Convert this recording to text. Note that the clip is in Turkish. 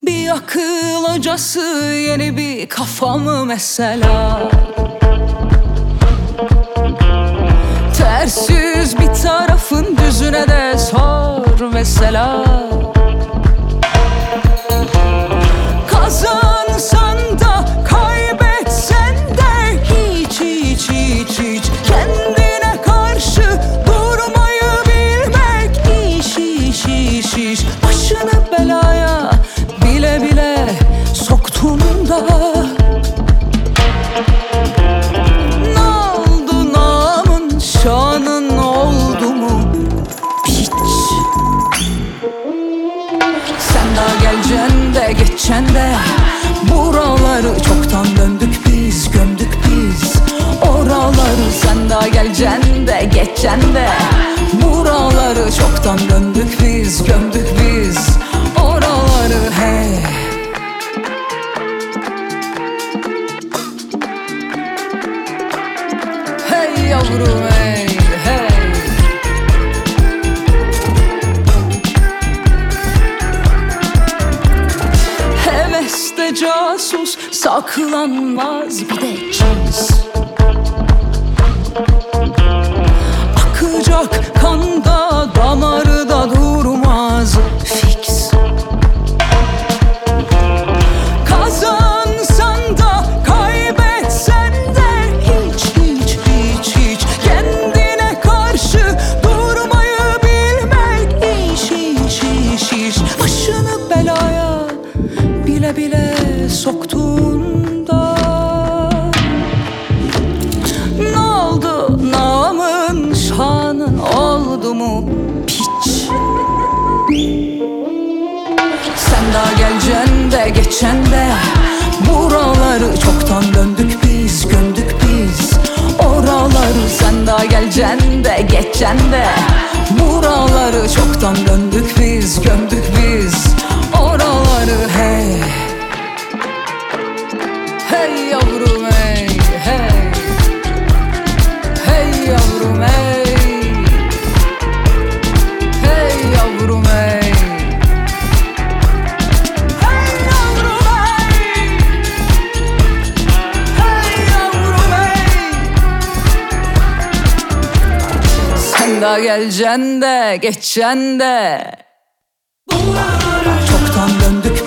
Bir akıl hocası yeni bir kafamı mesela. Ters yüz bir tarafın düzüne de sor mesela. Kazansan da kaybetsen de hiç hiç hiç hiç kendine karşı durmayı bilmek. İş iş iş iş başını belaya bile bile soktun da. Ne oldu, namın şanın oldu mu hiç? Sen daha geleceksin de geçeceksin de buraları çoktan döndük biz, gömdük biz oraları. Sen daha geleceksin de geçeceksin de buraları çoktan döndük biz, gömdük biz oraları. Hey, hey yavrum hey, hey. Heveste casus saklanmaz bir de cins. Akacak kanda damarı da durmaz fix. Kazansan da kaybetsen de hiç hiç hiç hiç kendine karşı durmayı bilmek. İş iş iş iş başını belaya bile bile soktun da. Ne oldu, namın şanın oldu mu piç? Sen daha geleceksin de geçeceksin de buraları çoktan döndük biz, gömdük biz oraları. Sen daha geleceksin de geçeceksin de buraları çoktan döndük biz, gömdük biz oraları. Hey, hey yavrum hey, hey. Hey yavrum hey, hey yavrum hey. Hey yavrum hey, hey yavrum hey. Sen daha geleceksin de geçeceksin de buralara çoktan döndük